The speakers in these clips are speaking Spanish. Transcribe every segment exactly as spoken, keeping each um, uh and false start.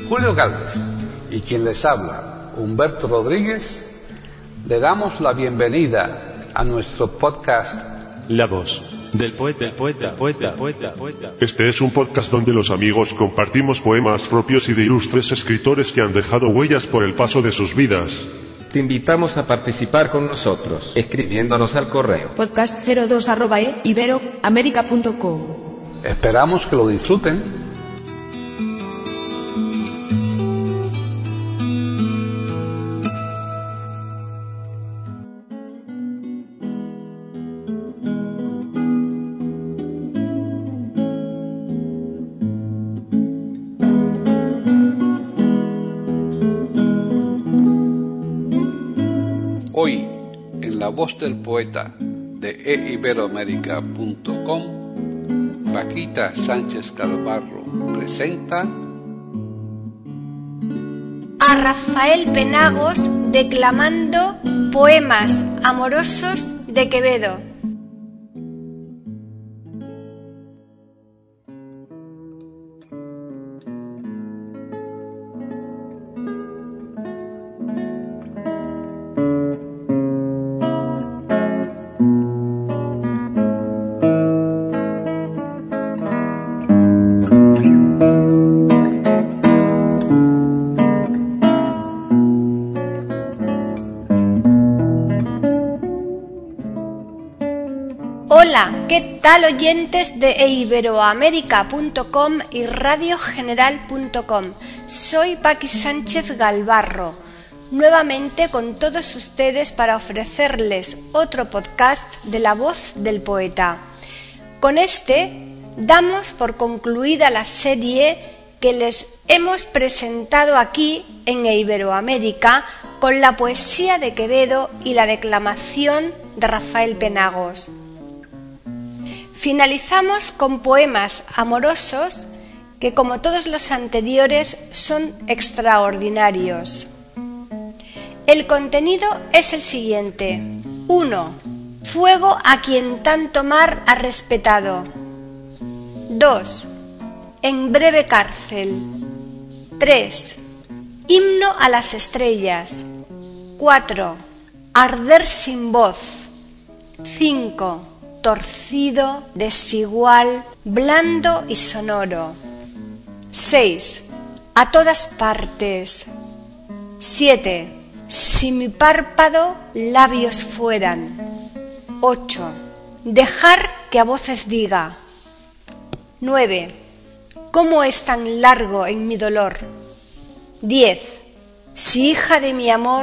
Julio Galvez y quien les habla, Humberto Rodríguez, le damos la bienvenida a nuestro podcast La voz del poeta, poeta, poeta, poeta, poeta. Este es un podcast donde los amigos compartimos poemas propios y de ilustres escritores que han dejado huellas por el paso de sus vidas. Te invitamos a participar con nosotros, escribiéndonos al correo podcast cero dos arroba e ibero américa punto com. Esperamos que lo disfruten. Hoy, en La Voz del Poeta de e iberoamérica punto com, Paquita Sánchez Galvarro presenta a Rafael Penagos declamando poemas amorosos de Quevedo. Hola, ¿qué tal oyentes de e iberoamérica punto com y radio general punto com? Soy Paqui Sánchez Galvarro, nuevamente con todos ustedes para ofrecerles otro podcast de La Voz del Poeta. Con este damos por concluida la serie que les hemos presentado aquí en e Iberoamérica con la poesía de Quevedo y la declamación de Rafael Penagos. Finalizamos con poemas amorosos que, como todos los anteriores, son extraordinarios. El contenido es el siguiente. uno. Fuego a quien tanto mar ha respetado. dos. En breve cárcel. tres. Himno a las estrellas. cuatro. Arder sin voz. cinco. Torcido, desigual, blando y sonoro. seis. A todas partes. siete. Si mi párpado labios fueran. ocho. Dejar que a voces diga. nueve. ¿Cómo es tan largo en mi dolor? diez. Si hija de mi amor.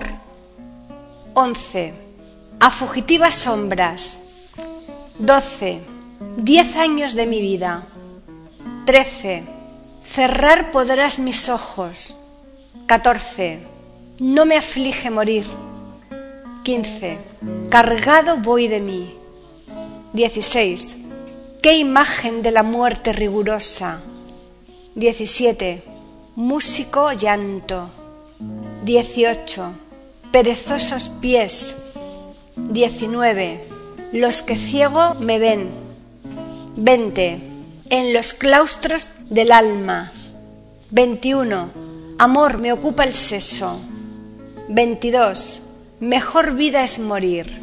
once. A fugitivas sombras. doce. Diez años de mi vida. trece. Cerrar podrás mis ojos. catorce. No me aflige morir. quince. Cargado voy de mí. dieciséis. Qué imagen de la muerte rigurosa. diecisiete. Músico llanto. dieciocho. Perezosos pies. diecinueve. Los que ciego me ven. veinte. En los claustros del alma. veintiuno. Amor me ocupa el seso. veintidós. Mejor vida es morir.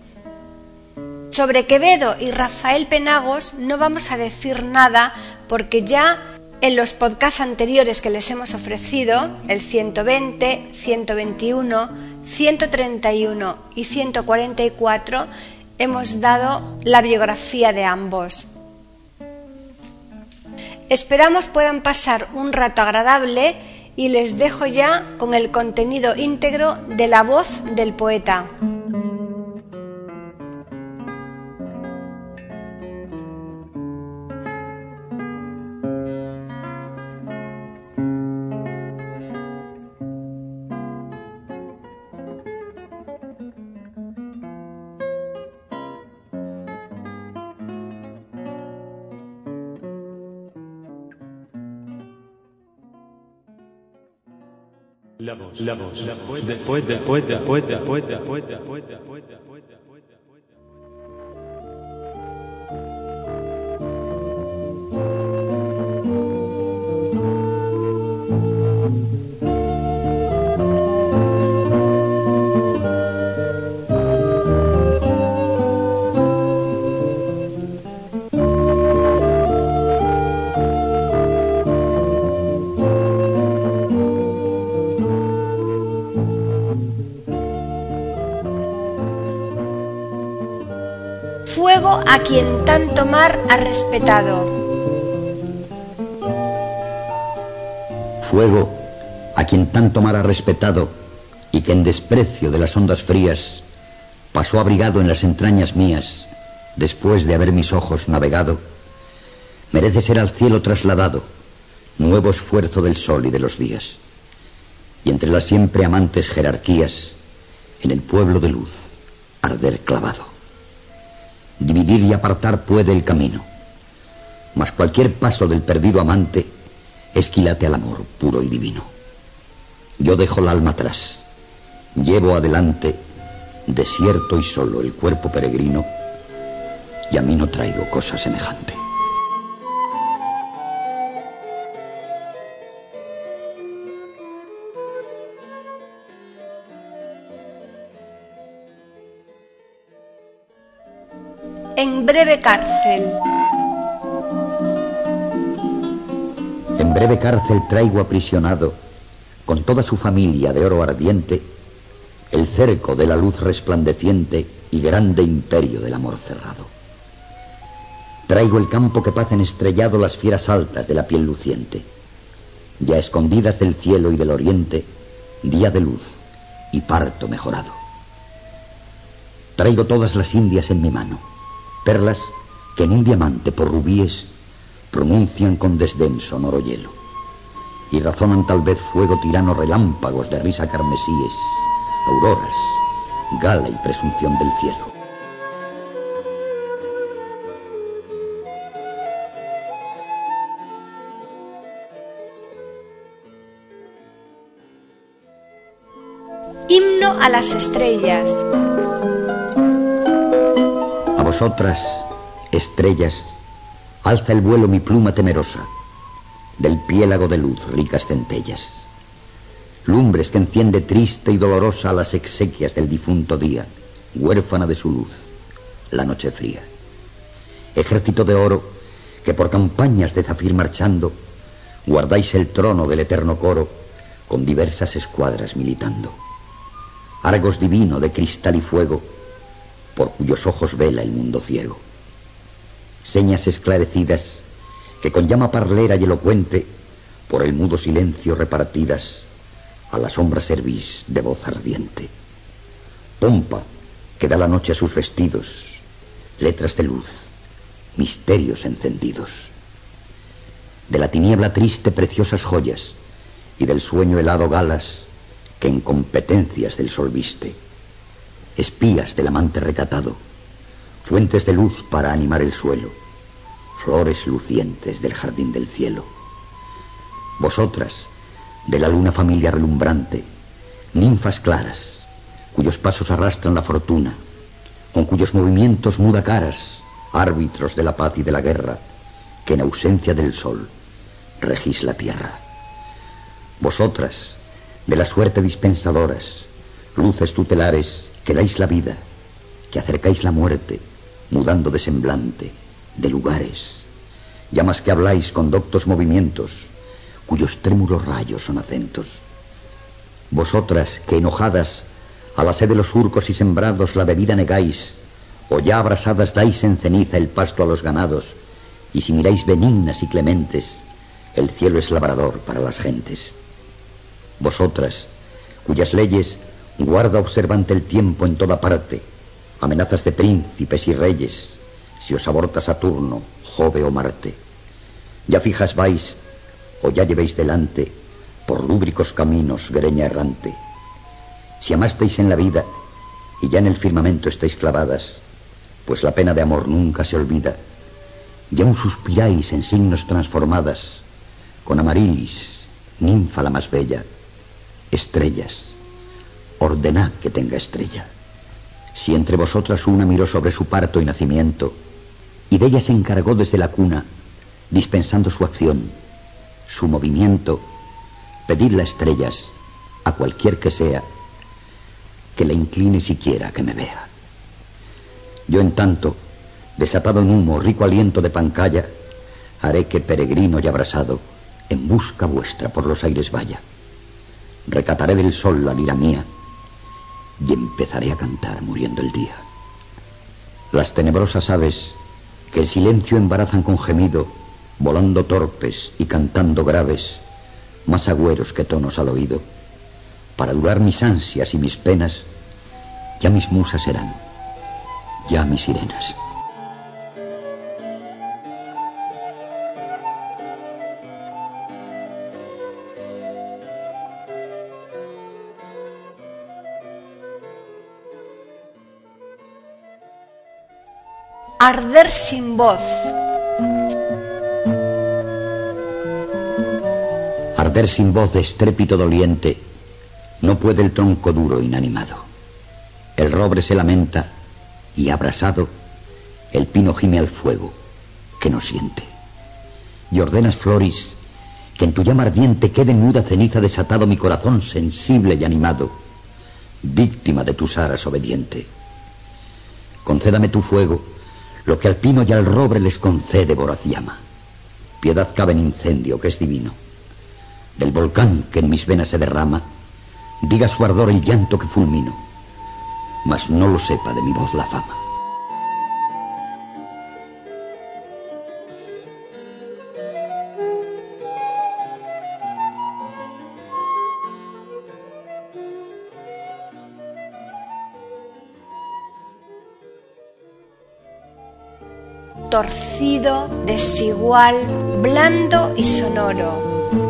Sobre Quevedo y Rafael Penagos no vamos a decir nada porque ya en los podcasts anteriores que les hemos ofrecido, el ciento veinte, ciento veintiuno, ciento treinta y uno y ciento cuarenta y cuatro, hemos dado la biografía de ambos. Esperamos puedan pasar un rato agradable y les dejo ya con el contenido íntegro de La Voz del Poeta. La voz, la voz, la voz del poeta, poeta, poeta, poeta, poeta, poeta, poeta, poeta. Fuego a quien tanto mar ha respetado. Fuego a quien tanto mar ha respetado y que en desprecio de las ondas frías pasó abrigado en las entrañas mías después de haber mis ojos navegado, merece ser al cielo trasladado, nuevo esfuerzo del sol y de los días, y entre las siempre amantes jerarquías, en el pueblo de luz, arder clavado. Dividir y apartar puede el camino, mas cualquier paso del perdido amante esquilate al amor puro y divino. Yo dejo el alma atrás, llevo adelante, desierto y solo el cuerpo peregrino, y a mí no traigo cosa semejante. En breve cárcel. En breve cárcel traigo aprisionado, con toda su familia de oro ardiente, el cerco de la luz resplandeciente y grande imperio del amor cerrado. Traigo el campo que pacen estrellado las fieras altas de la piel luciente, ya escondidas del cielo y del oriente, día de luz y parto mejorado. Traigo todas las Indias en mi mano, perlas que en un diamante por rubíes pronuncian con desdén sonoro hielo, y razonan tal vez fuego tirano relámpagos de risa carmesíes, auroras, gala y presunción del cielo. Himno a las estrellas. A vosotras, estrellas, alza el vuelo mi pluma temerosa, del piélago de luz ricas centellas, lumbres que enciende triste y dolorosa las exequias del difunto día, huérfana de su luz, la noche fría. Ejército de oro, que por campañas de zafir marchando, guardáis el trono del eterno coro, con diversas escuadras militando. Argos divino de cristal y fuego, por cuyos ojos vela el mundo ciego. Señas esclarecidas, que con llama parlera y elocuente, por el mudo silencio repartidas, a la sombra servís de voz ardiente. Pompa, que da la noche a sus vestidos, letras de luz, misterios encendidos. De la tiniebla triste preciosas joyas, y del sueño helado galas, que en competencias del sol viste. Espías del amante recatado, fuentes de luz para animar el suelo, flores lucientes del jardín del cielo. Vosotras, de la luna familia relumbrante, ninfas claras, cuyos pasos arrastran la fortuna, con cuyos movimientos muda caras, árbitros de la paz y de la guerra, que en ausencia del sol regís la tierra. Vosotras, de la suerte dispensadoras, luces tutelares, que dais la vida, que acercáis la muerte, mudando de semblante, de lugares, llamas que habláis con doctos movimientos, cuyos trémulos rayos son acentos. Vosotras, que enojadas, a la sed de los surcos y sembrados la bebida negáis, o ya abrasadas dais en ceniza el pasto a los ganados, y si miráis benignas y clementes, el cielo es labrador para las gentes. Vosotras, cuyas leyes guarda observante el tiempo en toda parte, amenazas de príncipes y reyes, si os aborta Saturno, Jove o Marte. Ya fijas vais, o ya llevéis delante, por lúbricos caminos, greña errante. Si amasteis en la vida, y ya en el firmamento estáis clavadas, pues la pena de amor nunca se olvida, y aún suspiráis en signos transformadas, con Amarilis, ninfa la más bella, estrellas, ordenad que tenga estrella. Si entre vosotras una miró sobre su parto y nacimiento, y de ella se encargó desde la cuna, dispensando su acción, su movimiento, pedidla estrellas, a cualquier que sea, que la incline siquiera que me vea. Yo en tanto, desatado en humo, rico aliento de pancaya, haré que peregrino y abrasado, en busca vuestra por los aires vaya. Recataré del sol la lira mía, y empezaré a cantar muriendo el día. Las tenebrosas aves que el silencio embarazan con gemido, volando torpes y cantando graves, más agüeros que tonos al oído, para durar mis ansias y mis penas, ya mis musas serán, ya mis sirenas. Arder sin voz. Arder sin voz de estrépito doliente, no puede el tronco duro inanimado. El roble se lamenta y abrasado, el pino gime al fuego que no siente. Y ordenas, Floris, que en tu llama ardiente quede en muda ceniza desatado mi corazón sensible y animado, víctima de tus aras obediente. Concédame tu fuego lo que al pino y al roble les concede voraz llama. Piedad cabe en incendio que es divino. Del volcán que en mis venas se derrama, diga su ardor el llanto que fulmino, mas no lo sepa de mi voz la fama. Torcido, desigual, blando y sonoro.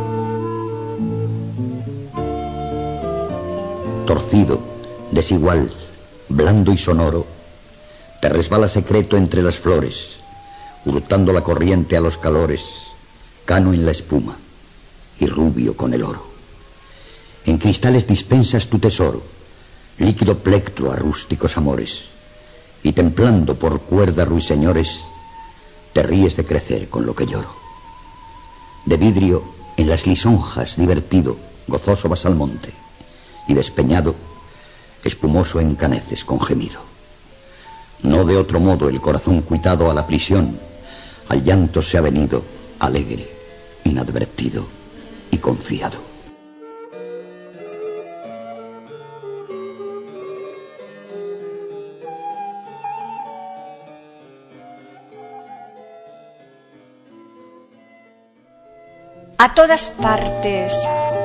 Torcido, desigual, blando y sonoro, te resbala secreto entre las flores, hurtando la corriente a los calores, cano en la espuma y rubio con el oro. En cristales dispensas tu tesoro, líquido plectro a rústicos amores, y templando por cuerdas ruiseñores, te ríes de crecer con lo que lloro. De vidrio en las lisonjas divertido, gozoso vas al monte, y despeñado, espumoso encaneces con gemido. No de otro modo el corazón cuitado a la prisión, al llanto se ha venido, alegre, inadvertido y confiado. A todas partes.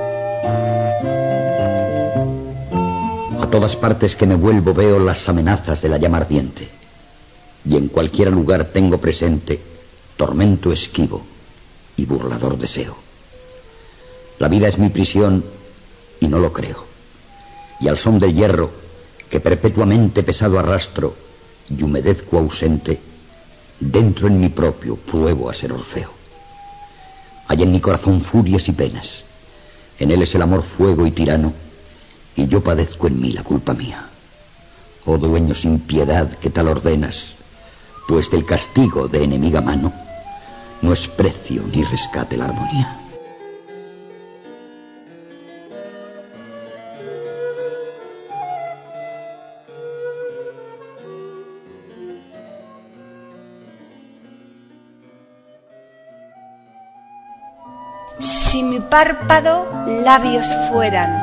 A todas partes que me vuelvo veo las amenazas de la llama ardiente, y en cualquier lugar tengo presente tormento esquivo y burlador deseo. La vida es mi prisión y no lo creo, y al son del hierro que perpetuamente pesado arrastro y humedezco ausente, dentro en mi propio pruebo a ser Orfeo. Hay en mi corazón furias y penas, en él es el amor fuego y tirano, y yo padezco en mí la culpa mía. Oh dueño sin piedad que tal ordenas, pues del castigo de enemiga mano no es precio ni rescate la armonía. Si mi párpado labios fueran.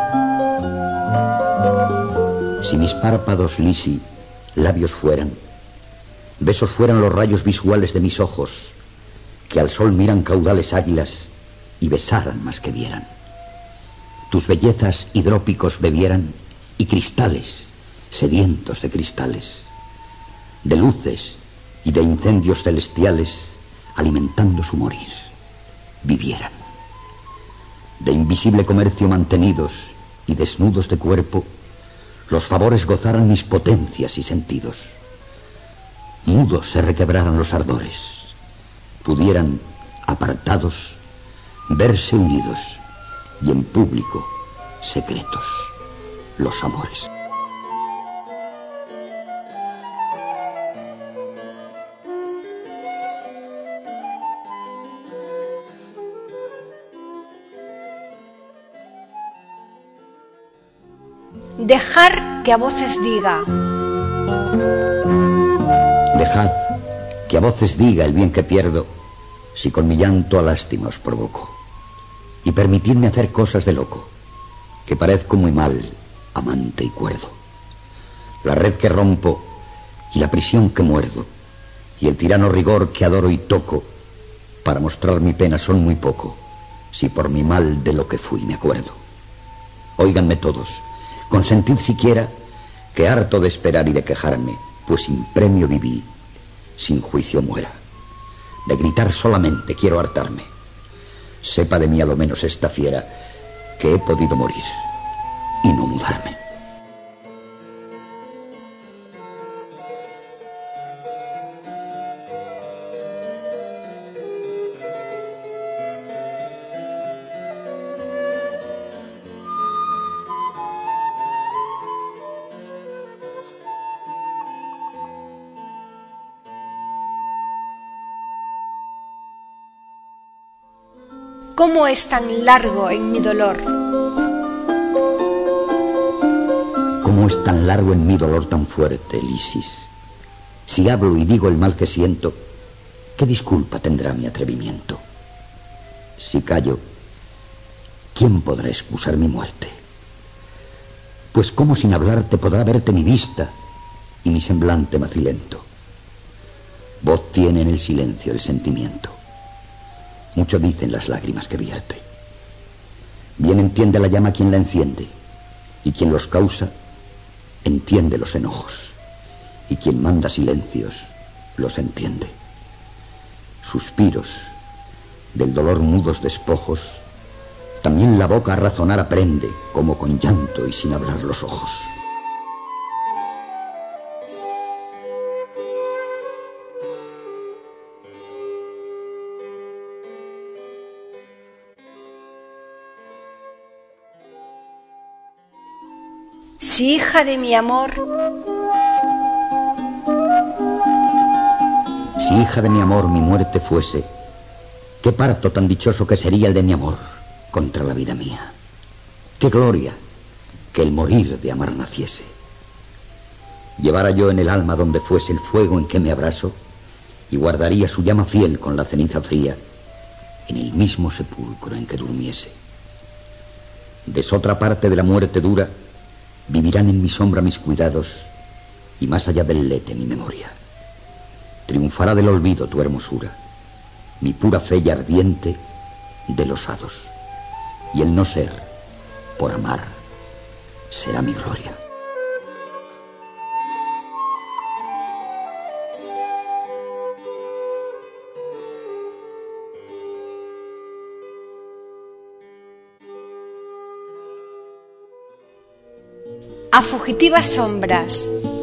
Si mis párpados, Lisi, labios fueran, besos fueran los rayos visuales de mis ojos, que al sol miran caudales águilas y besaran más que vieran. Tus bellezas hidrópicos bebieran y cristales, sedientos de cristales, de luces y de incendios celestiales, alimentando su morir, vivieran. De invisible comercio mantenidos y desnudos de cuerpo, los favores gozaran mis potencias y sentidos. Mudos se requebraran los ardores, pudieran, apartados, verse unidos, y en público, secretos, los amores. Dejar que a voces diga. Dejad que a voces diga el bien que pierdo, si con mi llanto a lástima os provoco. Y permitidme hacer cosas de loco, que parezco muy mal, amante y cuerdo. La red que rompo, y la prisión que muerdo, y el tirano rigor que adoro y toco, para mostrar mi pena son muy poco, si por mi mal de lo que fui me acuerdo. Óiganme todos, consentid siquiera que harto de esperar y de quejarme, pues sin premio viví, sin juicio muera. De gritar solamente quiero hartarme. Sepa de mí a lo menos esta fiera que he podido morir y no mudarme. ¿Cómo es tan largo en mi dolor? ¿Cómo es tan largo en mi dolor tan fuerte, Lisis? Si hablo y digo el mal que siento, ¿qué disculpa tendrá mi atrevimiento? Si callo, ¿quién podrá excusar mi muerte? Pues cómo sin hablarte podrá verte mi vista y mi semblante macilento. Voz tiene en el silencio el sentimiento. Mucho dicen las lágrimas que vierte. Bien entiende la llama quien la enciende, y quien los causa entiende los enojos, y quien manda silencios los entiende. Suspiros, del dolor mudos despojos, también la boca a razonar aprende, como con llanto y sin hablar los ojos. Si hija de mi amor, si hija de mi amor mi muerte fuese, qué parto tan dichoso que sería el de mi amor contra la vida mía. Qué gloria que el morir de amar naciese. Llevara yo en el alma donde fuese el fuego en que me abrazo, y guardaría su llama fiel con la ceniza fría en el mismo sepulcro en que durmiese. Desotra parte de la muerte dura vivirán en mi sombra mis cuidados, y más allá del lete mi memoria. Triunfará del olvido tu hermosura, mi pura fe y ardiente de los hados, y el no ser, por amar, será mi gloria. a fugitivas sombras.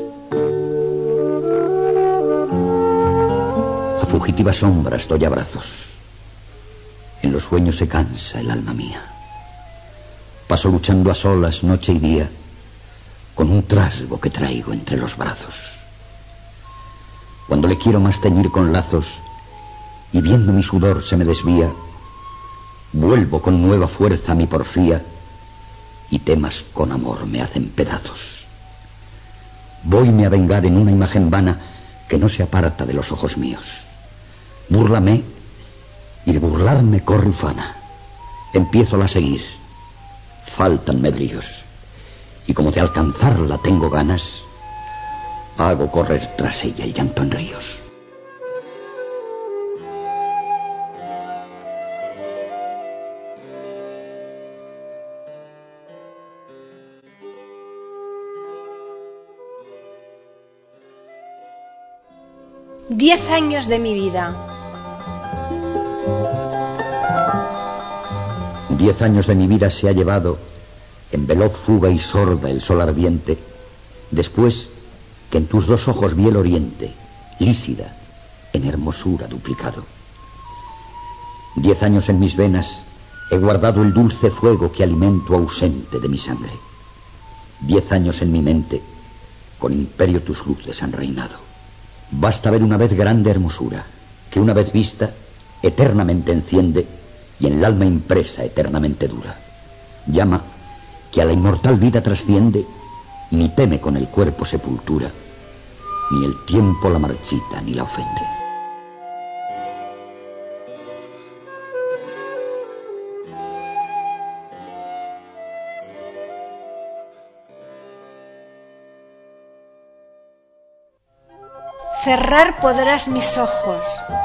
A fugitivas sombras doy abrazos. En los sueños se cansa el alma mía. Paso luchando a solas noche y día con un trasgo que traigo entre los brazos. Cuando le quiero más teñir con lazos y viendo mi sudor se me desvía, vuelvo con nueva fuerza a mi porfía y temas con amor me hacen pedazos. Voyme a vengar en una imagen vana que no se aparta de los ojos míos. Búrlame y de burlarme corre ufana. Empiezola a seguir. Fáltanme bríos y como de alcanzarla tengo ganas, hago correr tras ella el llanto en ríos. Diez años de mi vida. Diez años de mi vida se ha llevado en veloz fuga y sorda el sol ardiente, después que en tus dos ojos vi el oriente, lísida, en hermosura duplicado. Diez años en mis venas he guardado el dulce fuego que alimento ausente de mi sangre. Diez años en mi mente con imperio tus luces han reinado. Basta ver una vez grande hermosura, que una vez vista eternamente enciende y en el alma impresa eternamente dura. Llama que a la inmortal vida trasciende, ni teme con el cuerpo sepultura, ni el tiempo la marchita ni la ofende. Cerrar podrás mis ojos.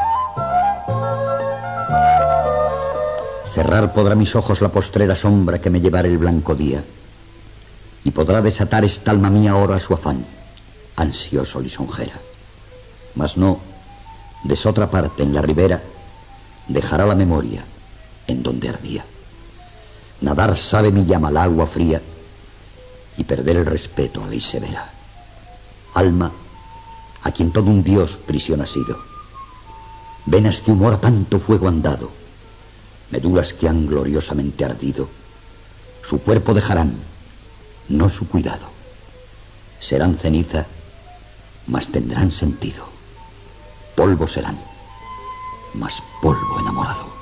Cerrar podrá mis ojos la postrera sombra que me llevará el blanco día, y podrá desatar esta alma mía ahora su afán, ansioso lisonjera. Mas no, desotra parte en la ribera, dejará la memoria en donde ardía. Nadar sabe mi llama al agua fría, y perder el respeto a ley severa. Alma, a quien todo un dios prisión ha sido, venas que humor a tanto fuego han dado, médulas que han gloriosamente ardido, su cuerpo dejarán, no su cuidado. Serán ceniza, mas tendrán sentido. Polvo serán, mas polvo enamorado.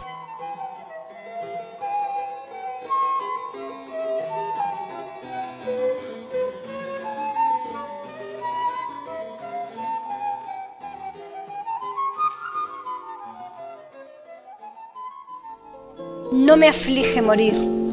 No me aflige morir.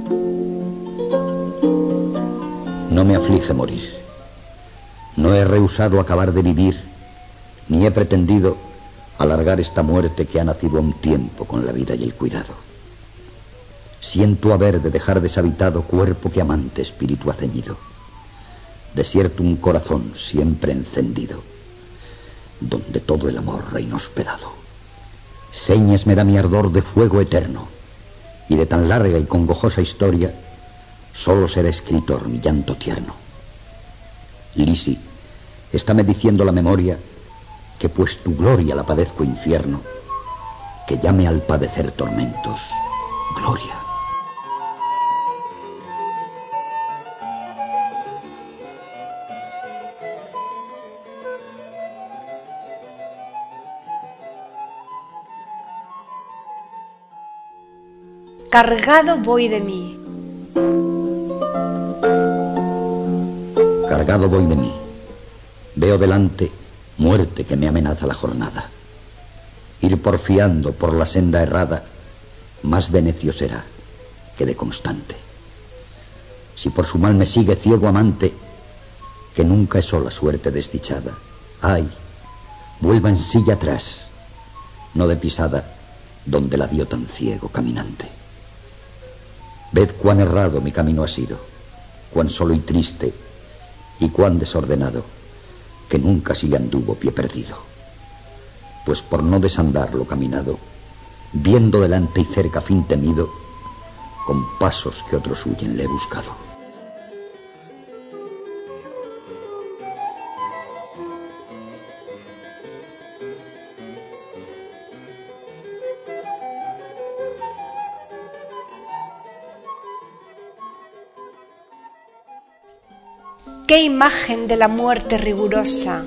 No me aflige morir. No he rehusado acabar de vivir, ni he pretendido alargar esta muerte que ha nacido a un tiempo con la vida y el cuidado. Siento haber de dejar deshabitado cuerpo que amante espíritu ha ceñido. Desierto un corazón siempre encendido, donde todo el amor reina hospedado. Señas me da mi ardor de fuego eterno, y de tan larga y congojosa historia solo será escritor mi llanto tierno. Lisi, estáme diciendo la memoria que pues tu gloria la padezco infierno, que llame al padecer tormentos gloria. Cargado voy de mí. Cargado voy de mí. Veo delante muerte que me amenaza la jornada. Ir porfiando por la senda errada, más de necio será que de constante. Si por su mal me sigue ciego amante, que nunca es sola suerte desdichada, ay, vuelva en silla atrás, no de pisada, donde la dio tan ciego caminante. Ved cuán errado mi camino ha sido, cuán solo y triste, y cuán desordenado, que nunca si le anduvo pie perdido. Pues por no desandar lo caminado, viendo delante y cerca fin temido, con pasos que otros huyen le he buscado. ¡Qué imagen de la muerte rigurosa!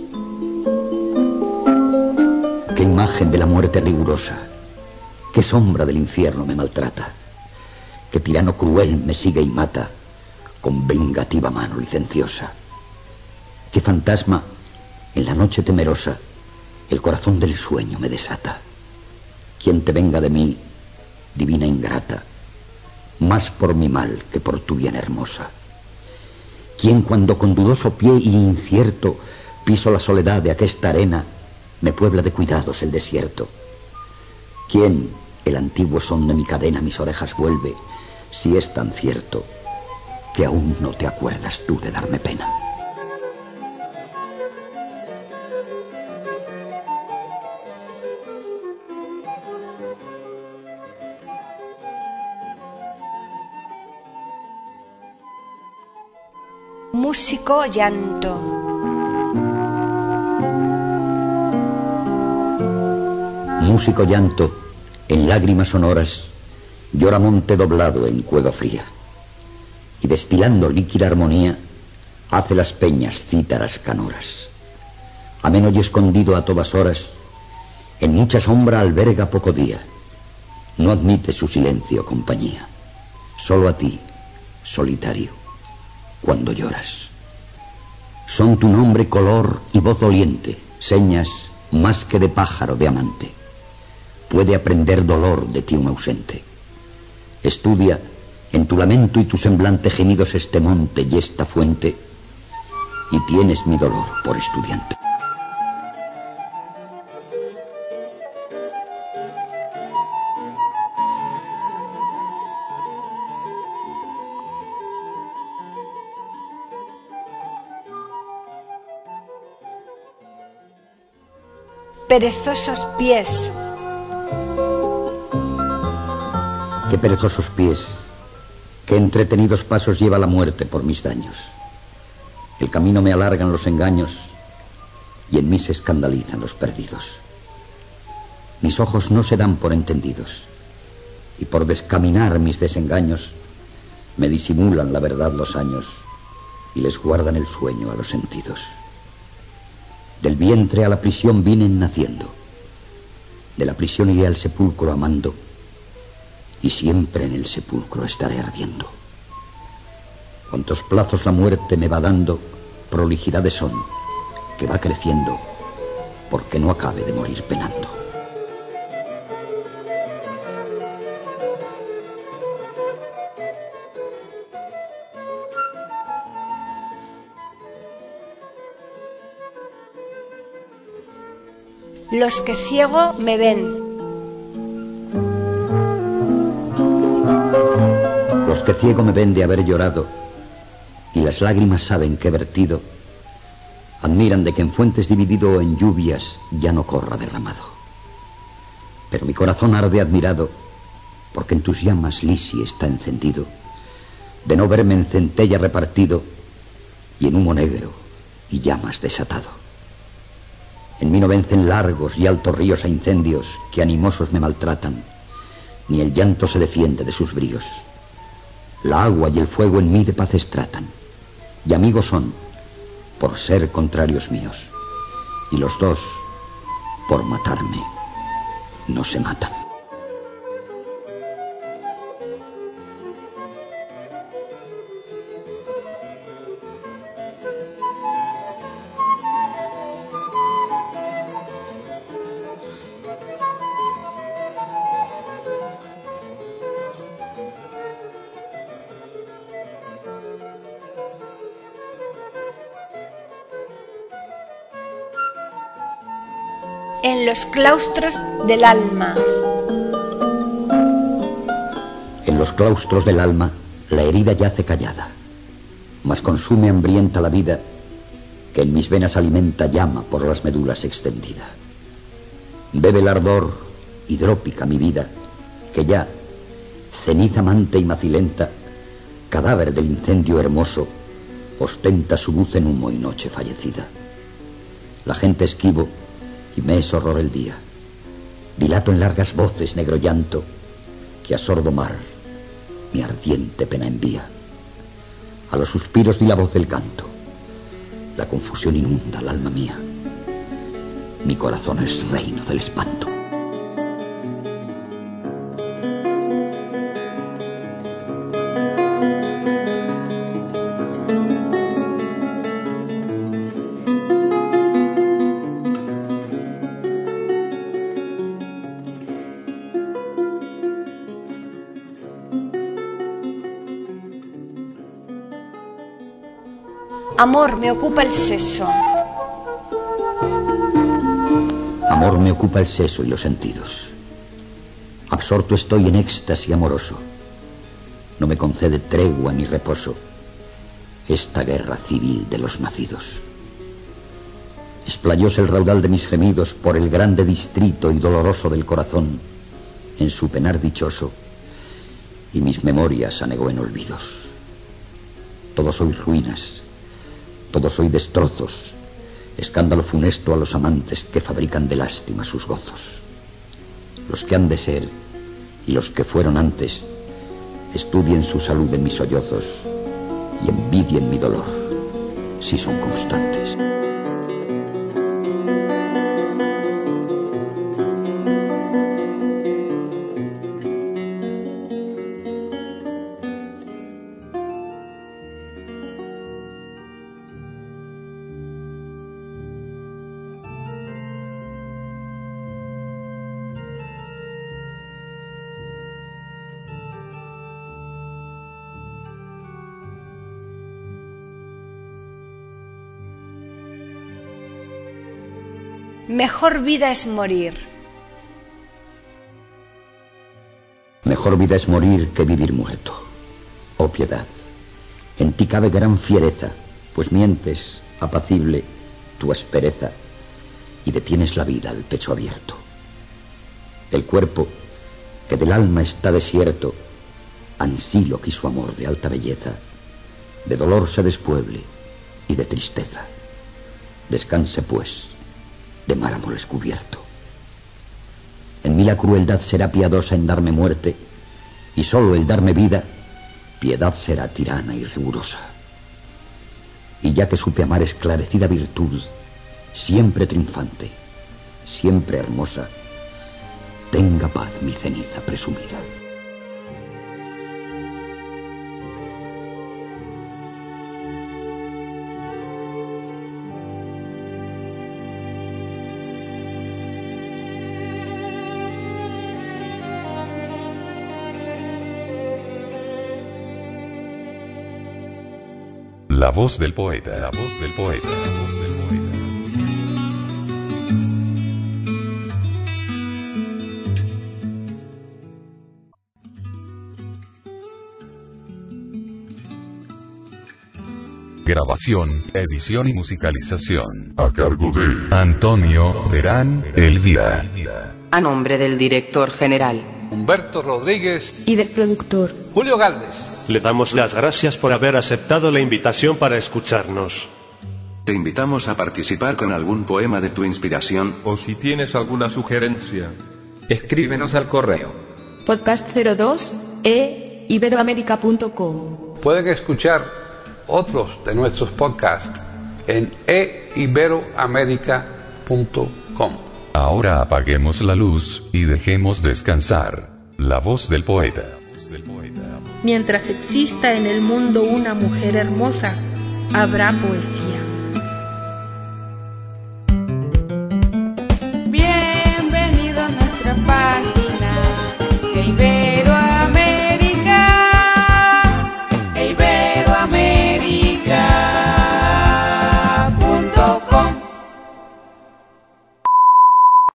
¡Qué imagen de la muerte rigurosa! ¡Qué sombra del infierno me maltrata! ¡Qué tirano cruel me sigue y mata con vengativa mano licenciosa! ¡Qué fantasma en la noche temerosa el corazón del sueño me desata! ¿Quién te venga de mí, divina ingrata, más por mi mal que por tu bien hermosa? ¿Quién cuando con dudoso pie y incierto piso la soledad de aquesta arena, me puebla de cuidados el desierto? ¿Quién el antiguo son de mi cadena a mis orejas vuelve, si es tan cierto que aún no te acuerdas tú de darme pena? Músico llanto. Músico llanto, en lágrimas sonoras, llora monte doblado en cueva fría, y destilando líquida armonía, hace las peñas cítaras canoras. Ameno y escondido a todas horas, en mucha sombra alberga poco día, no admite su silencio compañía, solo a ti, solitario, cuando lloras. Son tu nombre color y voz doliente, señas más que de pájaro de amante. Puede aprender dolor de ti un ausente. Estudia en tu lamento y tu semblante gemidos este monte y esta fuente, y tienes mi dolor por estudiante. perezosos pies! Qué perezosos pies, qué entretenidos pasos lleva la muerte por mis daños. El camino me alargan los engaños y en mí se escandalizan los perdidos. Mis ojos no se dan por entendidos y por descaminar mis desengaños me disimulan la verdad los años y les guardan el sueño a los sentidos. Del vientre a la prisión vine naciendo, de la prisión iré al sepulcro amando y siempre en el sepulcro estaré ardiendo. Cuantos plazos la muerte me va dando, prolijidades son, que va creciendo, porque no acabe de morir penando. Los que ciego me ven. Los que ciego me ven de haber llorado y las lágrimas saben que he vertido, admiran de que en fuentes dividido en lluvias ya no corra derramado. Pero mi corazón arde admirado porque en tus llamas lisi está encendido, de no verme en centella repartido y en humo negro y llamas desatado. En mí no vencen largos y altos ríos a incendios que animosos me maltratan, ni el llanto se defiende de sus bríos. La agua y el fuego en mí de paces tratan, y amigos son, por ser contrarios míos, y los dos, por matarme, no se matan. En los claustros del alma. En los claustros del alma la herida yace callada, mas consume hambrienta la vida que en mis venas alimenta llama por las médulas extendida. Bebe el ardor hidrópica mi vida, que ya, ceniza mante y macilenta, cadáver del incendio hermoso, ostenta su luz en humo y noche fallecida. La gente esquivo y me es horror el día. Dilato en largas voces negro llanto que a sordo mar mi ardiente pena envía. A los suspiros di la voz del canto. La confusión inunda el alma mía. Mi corazón es reino del espanto. Amor, me ocupa el seso. Amor me ocupa el seso y los sentidos. Absorto estoy en éxtasis amoroso. No me concede tregua ni reposo esta guerra civil de los nacidos. Esplayóse el raudal de mis gemidos por el grande distrito y doloroso del corazón en su penar dichoso, y mis memorias anegó en olvidos. Todo soy ruinas, todo soy destrozos, escándalo funesto a los amantes que fabrican de lástima sus gozos. Los que han de ser y los que fueron antes, estudien su salud en mis sollozos y envidien mi dolor, si son constantes. Mejor vida es morir. Mejor vida es morir que vivir muerto. Oh piedad, en ti cabe gran fiereza, pues mientes, apacible, tu aspereza, y detienes la vida al pecho abierto. El cuerpo, que del alma está desierto, ansí lo quiso amor de alta belleza, de dolor se despueble y de tristeza. Descanse, pues, de mármoles cubierto. En mí la crueldad será piadosa en darme muerte, y solo el darme vida, piedad será tirana y rigurosa. Y ya que supe amar esclarecida virtud, siempre triunfante, siempre hermosa, tenga paz mi ceniza presumida. La voz del poeta, la voz del poeta, la voz del poeta. Grabación, edición y musicalización. A cargo de Antonio Verán Elvira. A nombre del director general Humberto Rodríguez y del productor Julio Galvez. Le damos las gracias por haber aceptado la invitación para escucharnos. Te invitamos a participar con algún poema de tu inspiración. O si tienes alguna sugerencia, escríbenos al correo podcast cero dos e iberoamerica punto com. Pueden escuchar otros de nuestros podcasts en e iberoamerica punto com. Ahora apaguemos la luz y dejemos descansar la voz del poeta. Mientras exista en el mundo una mujer hermosa, habrá poesía.